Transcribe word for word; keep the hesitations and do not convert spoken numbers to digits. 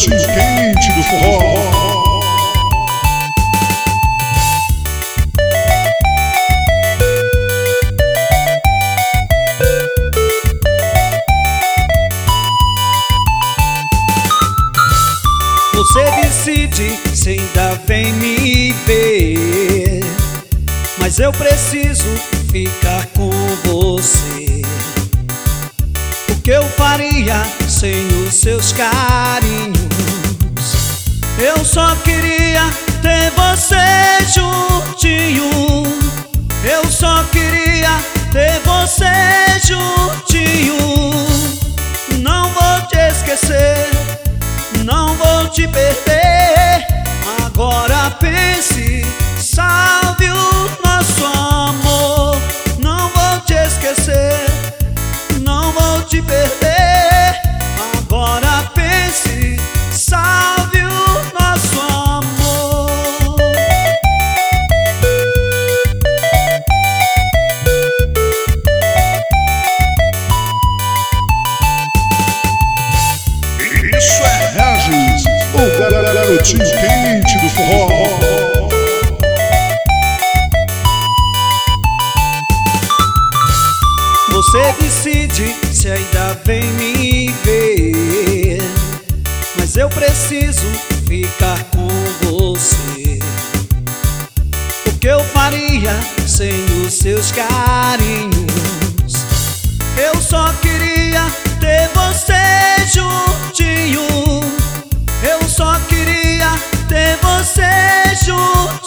garotinho quente do forró. Você decide se ainda vem me ver, mas eu preciso ficar com você. O que eu faria sem os seus carinhos? Eu só queria ter você juntinho. Eu só queria ter você juntinho. Não vou te esquecer, não vou te perder. Agora pense, salve o nosso amor. Não vou te esquecer, não vou te perder. Agora pense, salve o nosso amor. Isso é Regis, o garotinho quente do forró. Você decide se ainda vem me ver, mas eu preciso ficar com você. O que eu faria sem os seus carinhos? Eu só queria ter você juntinho. Eu só queria ter você juntinho.